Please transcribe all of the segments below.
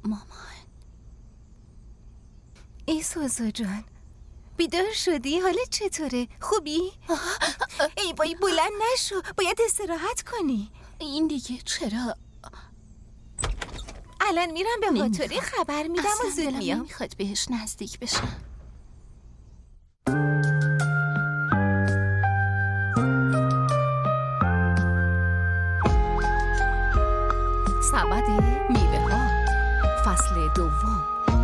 مامان. ای سوزو جان، بیدار شدی؟ حالت چطوره؟ خوبی؟ ای بایی بلند نشو، باید استراحت کنی. این دیگه چرا؟ الان میرم به هاتوری خبر میدم و زود میام. نمیخواد بهش نزدیک بشم. سبد میوه ها، فصل دوم.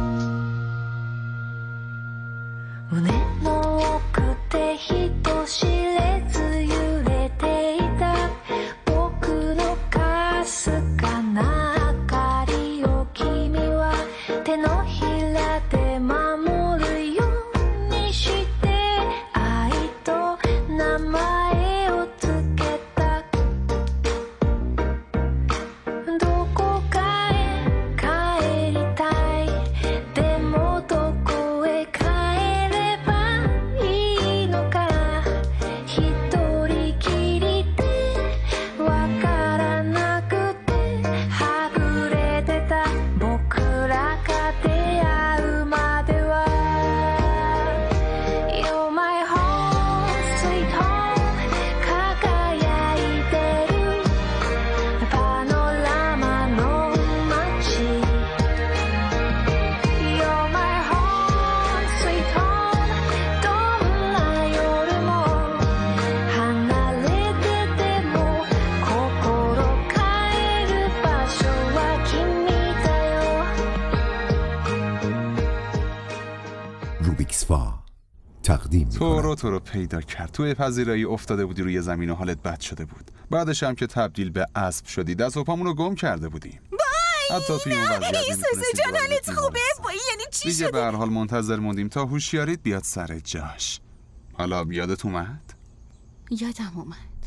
تو رو پیدا کرد. توی پذیرایی افتاده بودی روی زمین و حالت بد شده بود. بعدش هم که تبدیل به اسب شدی دست و پامونو گم کرده بودیم. حتی توی اون وضعیت ایسوس جان حالت خوبه؟ یعنی چی دیگه شده؟ به هر حال منتظر موندیم تا هوشیاریت بیاد سر جاش. حالا یادت اومد؟ یادم اومد.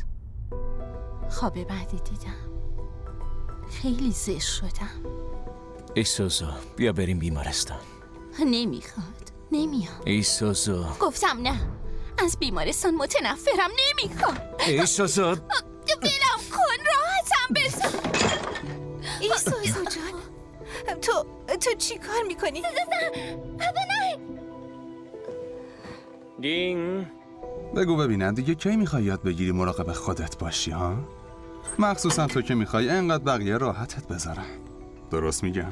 خواب بعدی دیدم. خیلی زشت شدم. ای سوزو بیا بریم بیمارستان. نمیخواد. نمیام. ای سوزو گفتم نه. از بیمارستان متنفرم. نمیخوام. ای سوزو برم کن راحتم بذار. ای سوزو جان، تو چی کار میکنی؟ دینگ. بگو ببینم دیگه کی میخوای یاد بگیری مراقب خودت باشی ها؟ مخصوصا تو که میخوای انقدر بقیه راحتت بذارن. درست میگم؟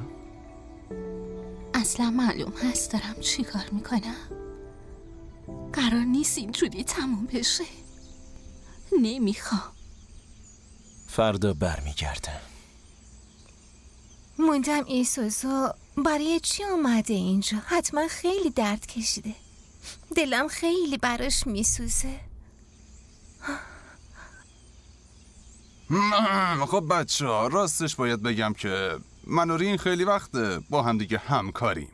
اصلا معلوم هست دارم چی کار میکنم؟ قرار نیست اینجوری تموم بشه. نمیخوام. فردا برمیگردم. موندم ایسوزو برای چی اومده اینجا؟ حتما خیلی درد کشیده. دلم خیلی براش میسوزه. خب بچه ها راستش باید بگم که من و رین خیلی وقته با هم دیگه همکاریم.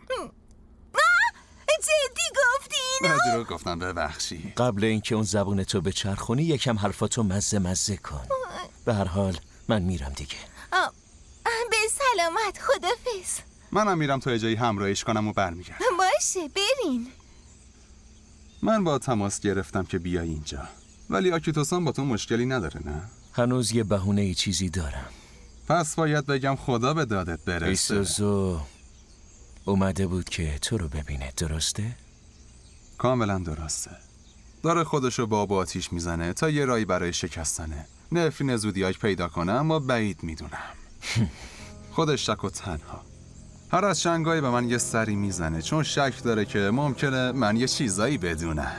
جدی گفتین؟ نه دروغ گفتم، ببخشی. قبل اینکه اون زبونتو بچرخونی یکم حرفاتو مزه کن. به هر حال من میرم دیگه. به سلامت. خدافظ. منم میرم تا جایی همراهیش کنم و برمیگردم. باشه برین. من با تماس گرفتم که بیای اینجا، ولی آکیتوسان با تو مشکلی نداره نه؟ هنوز یه بهونه ای چیزی دارم. پس باید بگم خدا به دادت برسه. ای سوزو اومده بود که تو رو ببینه، درسته؟ کاملا درسته. داره خودشو با آب و آتیش میزنه تا یه رای برای شکستنه. نفرین زودیاک پیدا کنه اما بعید میدونم. خودش شک و تنها. هر از شنگایی به من یه سری میزنه چون شک داره که ممکنه من یه چیزایی بدونم.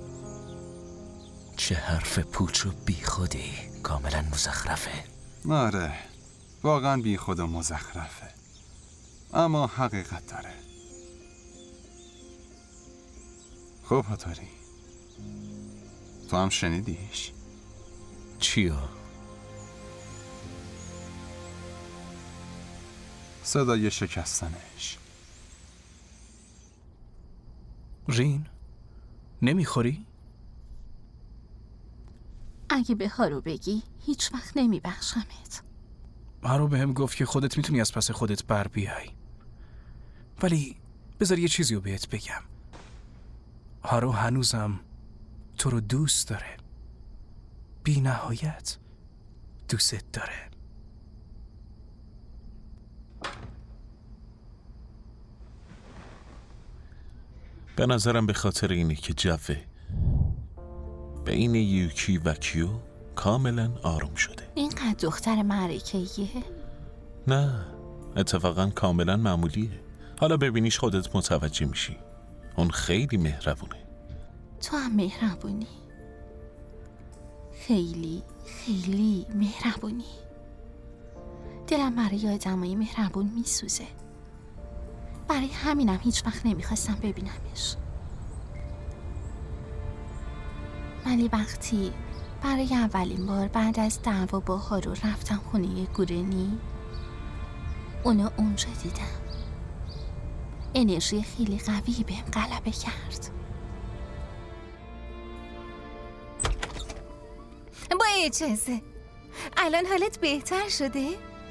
چه حرف پوچ و بی خودی. کاملا مزخرفه. آره واقعا بی خود و مزخرفه، اما حقیقت داره. خب هاتوری، تو هم شنیدیش؟ چیو؟ صدای شکستنش. رین نمیخوری؟ اگه به هارو بگی هیچ وقت نمیبخشمت. هارو بهم گفت که خودت میتونی از پس خودت بر بیای، ولی بذار یه چیزی رو بهت بگم. هارو هنوزم تو رو دوست داره، بی نهایت دوست داره. به نظرم به خاطر اینه که جوه بین یوکی و کیو کاملا آروم شده. اینقدر دختر معرکه‌ایه؟ نه، اتفاقا کاملا معمولیه. حالا ببینیش خودت متوجه میشی. اون خیلی مهربونه. تو هم مهربونی. خیلی خیلی مهربونی. دلم برای آدمای مهربون میسوزه. برای همینم هیچ وقت نمیخواستم ببینمش. ولی وقتی برای اولین بار بعد از دعوا با هارو رفتم خونه گورنی، اونو اونجا دیدم. انرژی خیلی قوی بهم غلبه کرد. با اجازه، الان حالت بهتر شده؟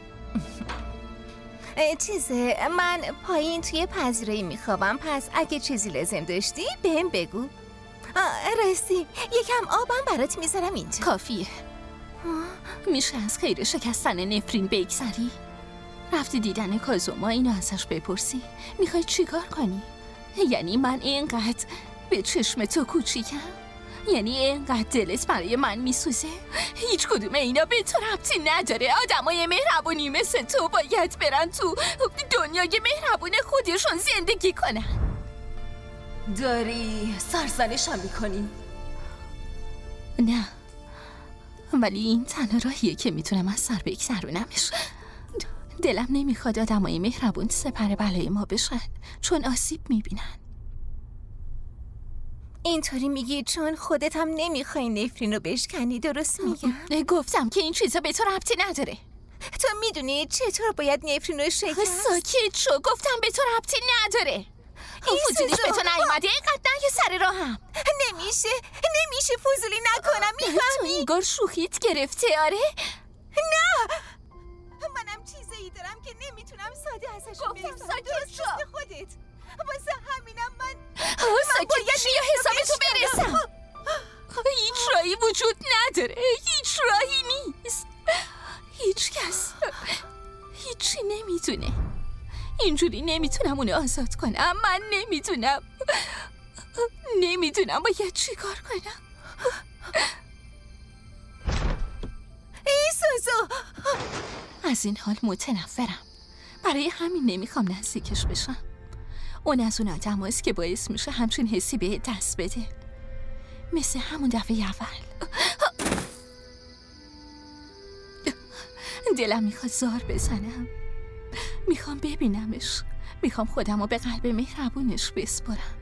من پایین توی پذیرایی میخوابم، پس اگه چیزی لازم داشتی بهم بگو. راستی یکم آبم برات میذارم اینجا. کافیه. میشه از خیر شکستن نفرین بگذری؟ رفتی دیدن کازوما، اینو ازش بپرسی. میخوای چیکار کنی؟ یعنی من اینقدر به چشم تو کوچیکم؟ یعنی اینقدر دلت برای من میسوزه؟ هیچ کدوم اینا به تو ربطی نداره. آدمای مهربونی مثل تو باید برن تو دنیای مهربون خودشون زندگی کنن. داری سرزنشم میکنی؟ نه، ولی این تنها راهیه که میتونم از سر بگذرونمش. دلم نمیخواد آدمای مهربون سپر بلای ما بشن، چون آسیب میبینن. اینطوری میگی چون خودت هم نمیخوای نفرین رو بشکنی، درست میگم؟ گفتم که این چیزا به تو ربطی نداره. تو میدونی چطور باید نفرین رو شکست؟ ساکت شو، گفتم به تو ربطی نداره. وجودش به تو نیومده، اینقدر نیا سر راهم. نمیشه فضولی نکنم، میفهمی؟ تو اینگار شوخیت گرفته، آره؟ نه، منم چیزایی دارم که نمیتونم ساده ازشون برسم. درست مثل خودت. واسه همینم من باید بیا حساب تو برسم. هیچ راهی وجود نداره، هیچ راهی نیست. هیچ کس هیچی نمیتونه. اینجوری نمیتونم اونو آزاد کنم. من نمیدونم باید چی کار کنم. ای سوزو، از این حال متنفرم. برای همین نمیخوام نزدیکش بشم. اون از اون آدم هست که باعث میشه همچین حسی به دست بده، مثل همون دفعه اول. دلم میخواد زار بزنم. میخوام ببینمش. میخوام خودم رو به قلب مهربونش بسپرم.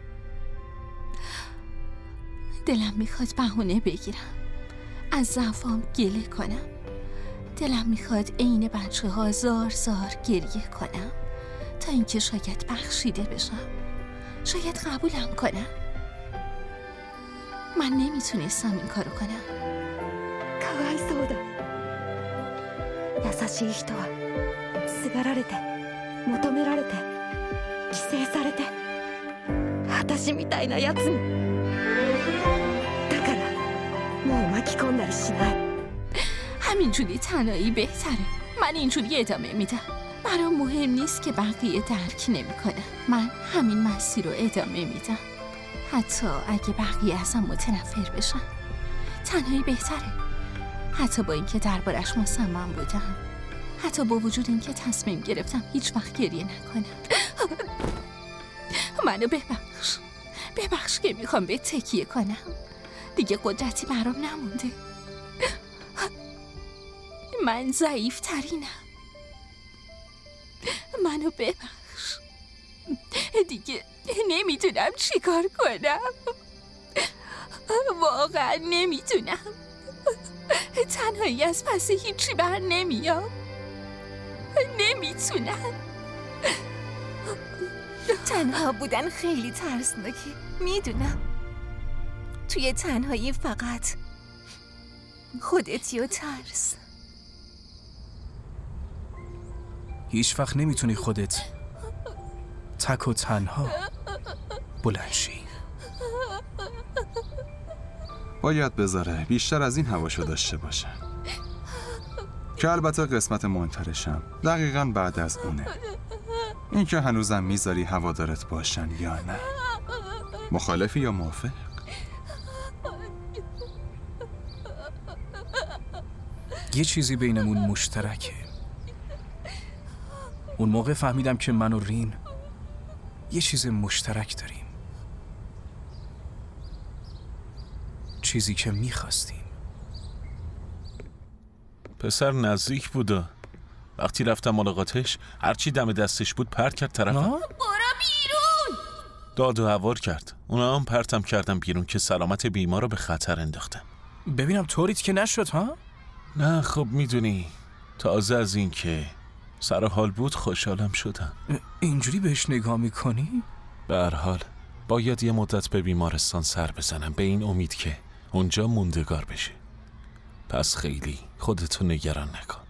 دلم میخواد بهونه بگیرم، از ضعفام گله کنم. دلم میخواد عین بچه ها زار گریه کنم، تا اینکه شاید بخشیده بشم، شاید قبولم کنم. من نمیتونستم این کارو کنم. かわいそうだ。優しい人はすがられて求められて規制されて、私みたいなやつに。だからもう巻き込んだりしない。 همینجوری تنهایی بهتره. من اینجوری ادامه میدم. برام مهم نیست که بقیه درک نمیکنن. من همین مسیر رو ادامه میدم، حتی اگه بقیه ازم متنفر بشن. تنهایی بهتره، حتی با اینکه دربارش مصمم بودم، حتی با وجود اینکه تصمیم گرفتم هیچ وقت گریه نکنم. منو ببخش که میخوام به تکیه کنم. دیگه قدرتی برام نمونده. من ضعیف ترینم. منو ببخش. دیگه نمیدونم چی کار کنم. واقعا نمیدونم. تنهایی از پس هیچی بر نمیام. نمیتونم. تنها بودن خیلی ترسناکه، میدونم. توی تنهایی فقط خودتی و ترس. هیچ وقت نمیتونی خودت تک و تنها بلند شی. باید بذاره بیشتر از این هواشو داشته باشه، که البته قسمت منکرشم دقیقاً بعد از اونه. این که هنوزم میذاری هوادارت باشن یا نه. مخالفی یا موافق؟ یه چیزی بینمون مشترکه. اون موقع فهمیدم که من و رین یه چیز مشترک داریم. چیزی که میخواستیم. پسر نزدیک بود. وقتی رفتم ملاقاتش هرچی دم دستش بود پرت کرد طرفم. برو بیرون! داد و هوار کرد. اونا هم پرتم کردم بیرون که سلامت بیمار رو به خطر انداختم. ببینم طوریت که نشد ها؟ نه خب میدونی، تازه از این که سر حال بود خوشحالم شدم. اینجوری بهش نگاه میکنی؟ به هر حال باید یه مدت به بیمارستان سر بزنم به این امید که اونجا موندگار بشه. پس خیلی خودتو نگران نکن.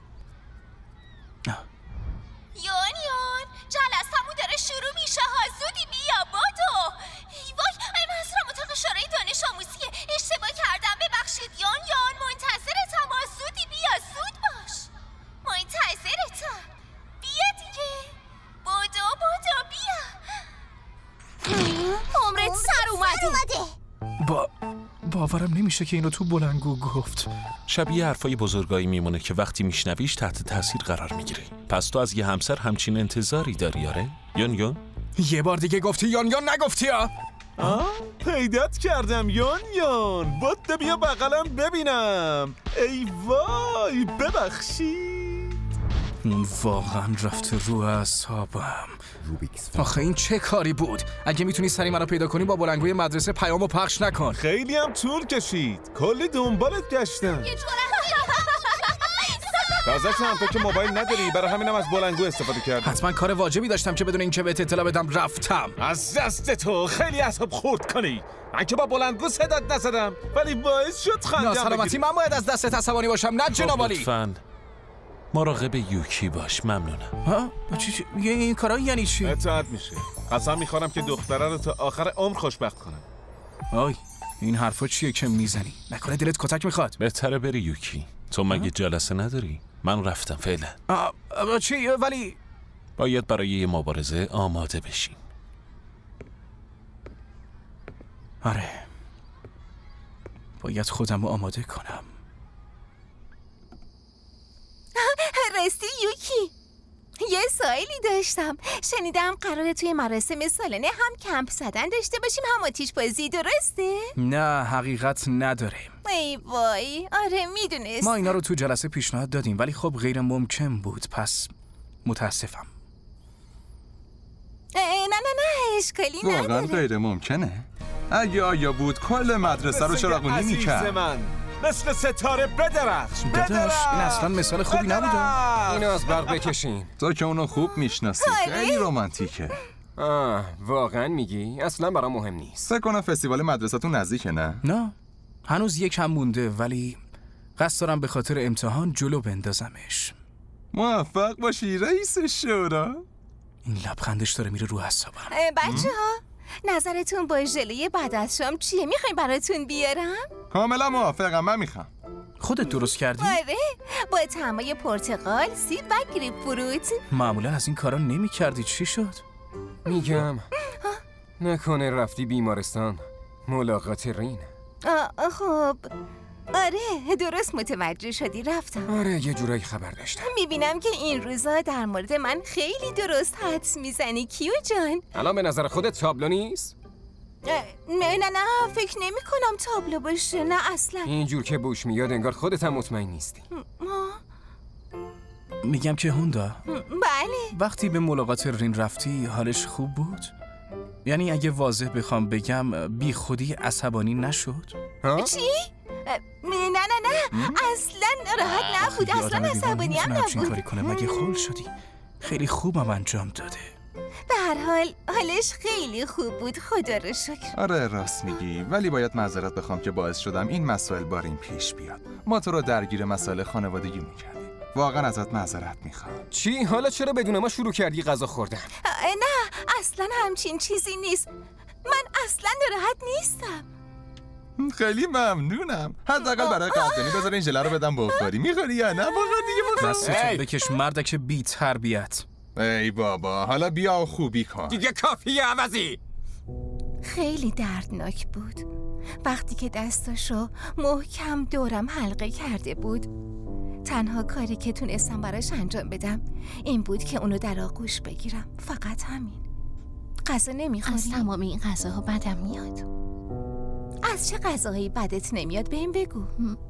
یون جلسمون داره شروع میشه ها، زودی بیا بادو. ای وای من حضرم اتاق شورای دانش آموزیه، اشتباه کردم ببخشید. یون منتظرتم ها، زودی بیا، زود باش، منتظرتم، بیا دیگه، بادو بیا. عمرت سر اومده. باورم نمیشه که اینو تو بلنگو گفت. شبیه حرفای بزرگایی میمونه که وقتی میشنویش تحت تاثیر قرار میگیری. پس تو از یه همسر همچین انتظاری داری آره؟ یون یه بار دیگه گفتی یون نگفتی ها؟ پیدات کردم یون بوده بیا بغلم ببینم. ای وای ببخشید. اون واقعا رفته رو اعصابم. آخه این چه کاری بود؟ اگه میتونی سری مرا پیدا کنی با بلنگوی مدرسه پیامو پخش نکن. خیلی هم طول کشید، کلی دنبالت گشتم. تازه هم تو که موبایل نداری، برای همینم از بلنگو استفاده کردم. حتما کار واجبی داشتم که بدون اینکه بهت اطلاع بدم رفتم. از دست تو خیلی اعصاب خورد کنی. من که با بلنگو صدات نزدم ولی باعث شد خندم بگیری. ناسلامتی من باید از دستت عصبانی باشم نه جناب عالی. لطفاً مراقب یوکی باش. ممنونم. ها؟ چی؟ این کارا یعنی چی؟ اطاعت میشه. قسم میخورم که دختره رو تا آخر عمر خوشبخت کنم. آی این حرفا چیه که میزنی؟ نکنه دلت کتک میخواد؟ بهتره بری یوکی. تو مگه جلسه نداری؟ من رفتم فعلا. چی؟ ولی باید برای یه مبارزه آماده بشیم. آره باید خودم رو آماده کنم. راستی یوکی، یه سوالی داشتم. شنیدم قراره توی مراسم سالانه هم کمپ زدن داشته باشیم هم آتیش بازی، درسته؟ نه حقیقت نداره. ای وای آره میدونست. ما اینا رو تو جلسه پیشنهاد دادیم ولی خب غیر ممکن بود، پس متاسفم. نه اشکالی نداره. واقعا غیر ممکنه؟ اگه آیا بود کل مدرسه رو چراغونی میکرد. من مثل ستاره بدرخش. داداش این اصلا مثال خوبی نبوده. اینو از برق بکشین. تو که اونو خوب میشناسی، خیلی رومانتیکه. واقعا میگی؟ اصلا برام مهم نیست. فکر کنم فستیوال مدرسه‌تون نزدیکه نه؟ هنوز یکم مونده ولی قصد دارم به خاطر امتحان جلو بندازمش. موفق باشی رئیس شورا. این لبخندش داره میره رو اعصابم. بچه ها نظرتون با ژله بعد از شام چیه؟ میخوایم براتون بیارم؟ کاملا موافقم، من میخوام. خودت درست کردی؟ آره با طعمای پرتقال، سیب و گریپ فروت. معمولا از این کارا نمی کردی، چی شد؟ میگم نکنه رفتی بیمارستان ملاقات رین. خب آره درست متوجه شدی، رفتم. آره یه جورایی خبر داشتم. میبینم که این روزا در مورد من خیلی درست حدس میزنی کیو جان. الان به نظر خودت تابلو نیست؟ نه فکر نمی کنم تابلو باشه، نه اصلا. اینجور که بوش میاد انگار خودت هم مطمئن نیستی. میگم که هوندا بله وقتی به ملاقات رین رفتی حالش خوب بود؟ یعنی اگه واضح بخوام بگم بی خودی عصبانی نشد؟ چی؟ نه اصلا راحت نبود، اصلا عصبانی هم نبود. کاری کنه مگه خول شدی؟ خیلی خوبم انجام داده. به هر حال حالش خیلی خوب بود، خدا رو شکر. آره راست میگی، ولی باید معذرت بخوام که باعث شدم این مسائل بارین پیش بیاد. ما تو رو درگیر مسائل خانوادگی میکردیم. واقعا ازت معذرت میخوام. چی؟ حالا چرا بدون ما شروع کردی غذا خوردن؟ نه اصلا همچین چیزی نیست. من اصلا راحت نیستم. خیلی ممنونم. حداقل برای قدردانی بذار این ژله رو بدم بخوری. میخوری یا نه؟ بخور. دستتو بکش مردک بی تربیت. ای بابا حالا بیا و خوبی کن. دیگه کافیه عوضی. خیلی دردناک بود. وقتی که دستاشو محکم دورم حلقه کرده بود، تنها کاری که تونستم براش انجام بدم این بود که اونو در آغوش بگیرم. فقط همین. غذا نمیخوری؟ از تمام این غذاها بدم میاد. از چه غذاهایی بدت نمیاد بهم بگو.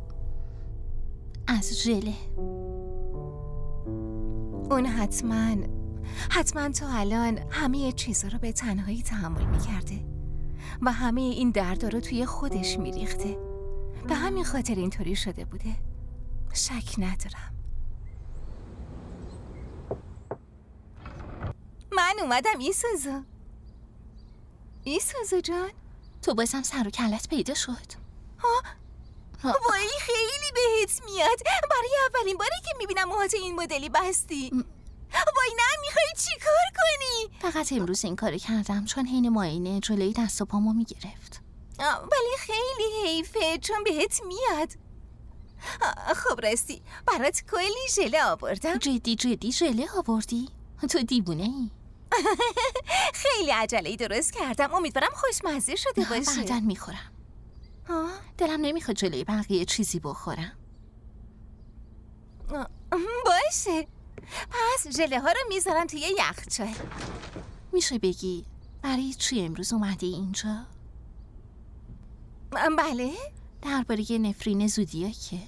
از ژله. اون حتما تا الان همه چیزا رو به تنهایی تحمل میکرده و همه این دردا رو توی خودش میریخته. به همین خاطر اینطوری شده بوده. شک ندارم. من اومدم ایسوزو جان. تو بازم سر و کلت پیدا شد. وای خیلی بهت میاد. برای اولین باری که میبینم موهات این مدلی بستی. وای نه، میخوای چی کار کنی؟ فقط امروز این کار کردم چون حین معاینه جلوی دست و پامو میگرفت. ولی خیلی حیفه چون بهت میاد. خب راستی برات کلی ژله آوردم. جدی ژله آوردی؟ تو دیوونه ای؟ خیلی عجله‌ای درست کردم. امیدوارم خوشمزه شده باشه. بعداً میخورم. دلم نمیخواد جلوی بقیه چیزی بخورم. باشه، پس ژله ها رو میذارم توی یخچال. میشه بگی برای چی امروز اومدی اینجا؟ بله؟ درباره نفرین زودیاکه.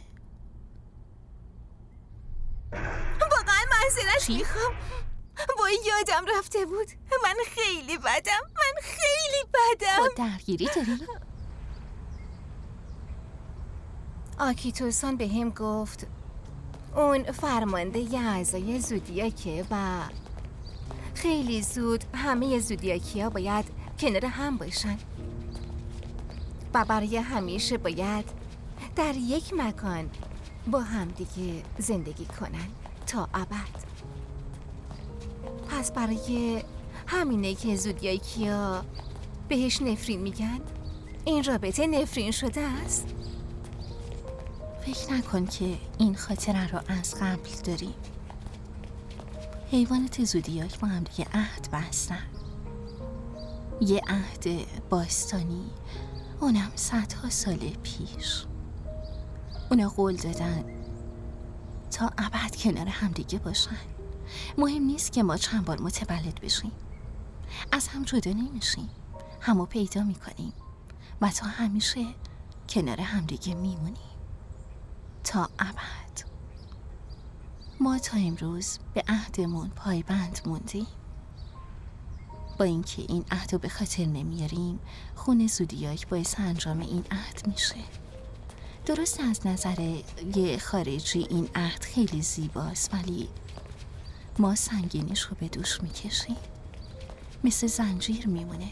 واقعا معذرت میخوام. وای یادم رفته بود. من خیلی بدم. خود درگیری داری؟ آکیتوسان به هم گفت اون فرمانده ی اعضای زودیاکه و خیلی زود همه زودیاکی ها باید کنار هم باشن و برای همیشه باید در یک مکان با همدیگه زندگی کنن تا ابد. پس برای همینه که زودیاکی ها بهش نفرین میگن. این رابطه نفرین شده است. فکر نکن که این خاطره رو از قبل داریم. حیوانات زودیاک با هم دیگه عهد بستن. یه عهد باستانی، اونم صدها سال پیش. اونا قول دادن تا ابد کنار هم دیگه باشن. مهم نیست که ما چند بار متولد بشیم، از هم جدا نمیشیم، همو پیدا میکنیم و تا همیشه کنار هم دیگه میمونیم تا ابد. ما تا امروز به عهدمون پایبند موندیم. با اینکه این عهدو به خاطر نمیاریم، خون زودیاک باعث انجام این عهد میشه. درست از نظر یه خارجی این عهد خیلی زیباست، ولی ما سنگینیش رو به دوش میکشیم، مثل زنجیر میمونه.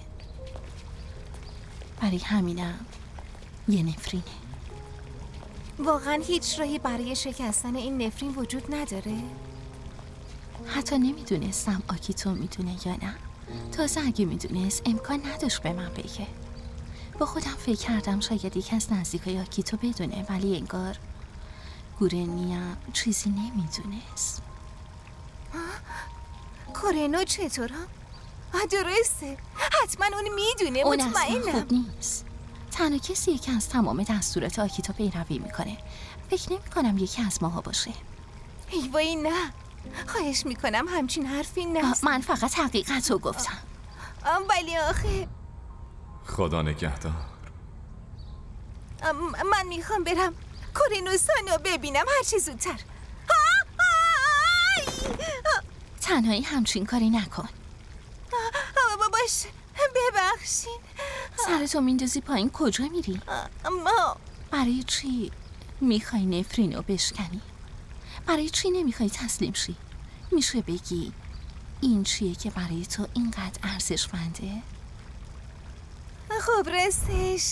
برای همینم یه نفرینه. واقعا هیچ راهی برای شکستن این نفرین وجود نداره؟ حتی نمیدونستم آکیتو میدونه یا نه. تازه اگه میدونست امکان نداشت به من بگه. با خودم فکر کردم شاید یکی از نزدیکای آکیتو بدونه، ولی انگار گورنیا چیزی نمیدونست. کورنو چطور هم؟ درسته، حتما اون میدونه. اون مطمئنم. اصلا خوب نیست. تنها کسی که از تمام دستورات آکیتو پیروی میکنه. فکر نمی کنم یکی از ماها باشه. وای نه، خواهش میکنم همچین حرفی نست. من فقط حقیقت رو گفتم. ولی آخه خدا نگهدار. من میخوام برم کورنوسانو ببینم هر چه زودتر. تنهایی همچین کاری نکن. باشه، ببخشین. سرتو میندازی پایین کجا میری؟ برای چی میخوای نفرینو بشکنی؟ برای چی نمیخوای تسلیم شی؟ میشه بگی این چیه که برای تو اینقدر ارزشمنده؟ خب راستش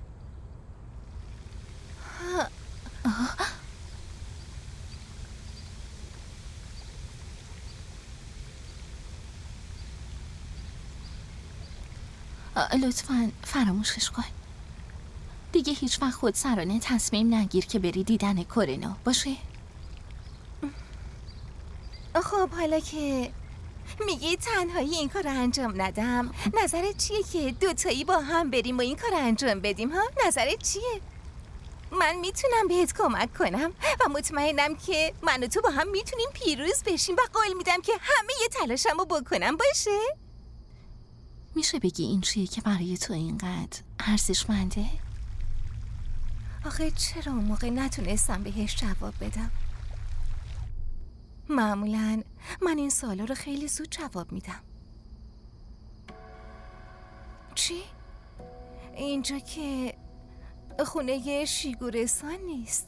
لطفاً فراموشش کن. دیگه هیچ وقت خود سرانه تصمیم نگیر که بری دیدن کورنو، باشه؟ خب حالا که میگی تنهایی این کار رو انجام ندم. نظرت چیه که دوتایی با هم بریم و این کار رو انجام بدیم ها؟ نظرت چیه؟ من میتونم بهت کمک کنم و مطمئنم که من و تو با هم میتونیم پیروز بشیم و قول میدم که همه تلاشم رو بکنم. باشه؟ میشه بگی این چیه که برای تو اینقدر ارزشمنده؟ آخه چرا اون موقع نتونستم بهش جواب بدم؟ معمولاً من این سوالا رو خیلی زود جواب میدم. چی؟ اینجا که خونه شیگورستان نیست،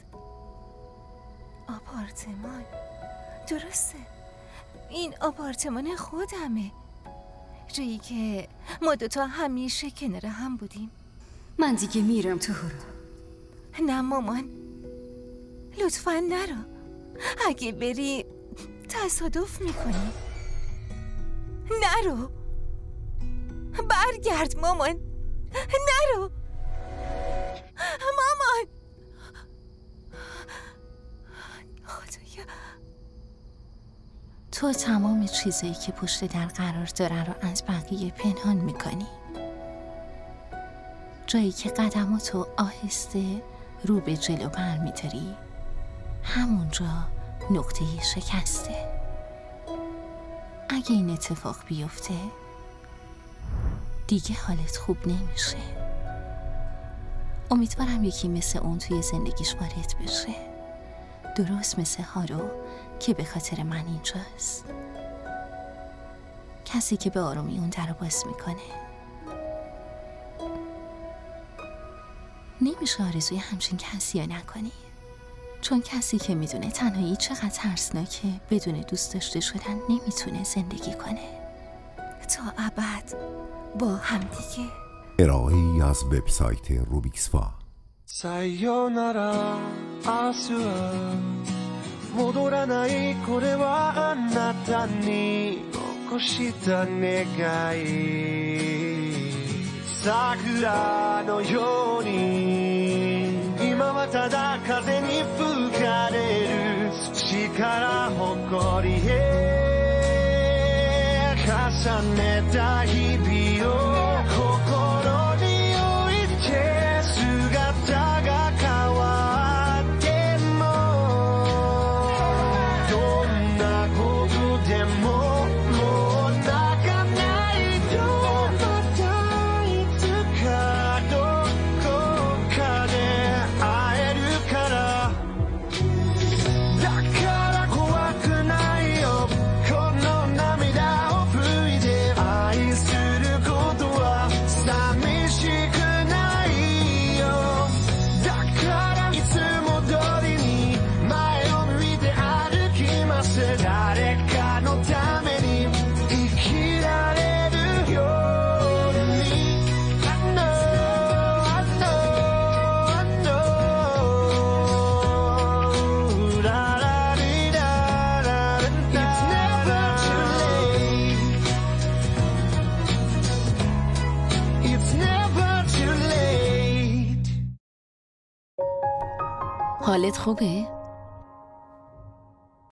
آپارتمان. درسته، این آپارتمان خودمه، جایی که ما دوتا همیشه کنار هم بودیم. من دیگه میرم تو هورو. نه مامان، لطفاً نرو. اگه بری تصادف میکنی. نرو، برگرد مامان. نرو مامان. خدایا، تو تمام چیزایی که پشت در قرار داره رو از بقیه پنهان میکنی. جایی که قدماتو آهسته رو به جلو برمیداری، همونجا نقطه شکسته. اگه این اتفاق بیفته دیگه حالت خوب نمیشه. امیدوارم یکی مثل اون توی زندگیش وارد بشه، درست مثل هارو که به خاطر من اینجاست. کسی که به آرومی اون در رو باز میکنه. نمیشه آرزوی همچین کسی یا نکنی، چون کسی که میدونه تنهایی چقدر ترسناکه بدون دوست داشته شدن نمیتونه زندگی کنه تا ابد با هم دیگه. ارائه‌ای از وبسایت روبیکسفا. さよなら明日は戻らないこれはあなたに残した願い桜のように今はただ風に吹かれる土から誇りへ重ねた日々を心に置いて姿が変わってもどんなことでももう泣かないとまたいつかどこかで会えるからだから怖くないよこの涙を拭いて愛することは寂しくないよだからいつも通りに前を向いて歩きます誰かのために生きられるように I know, I know, I know ララリラララ It's never too late It's never too late حالت خوبه؟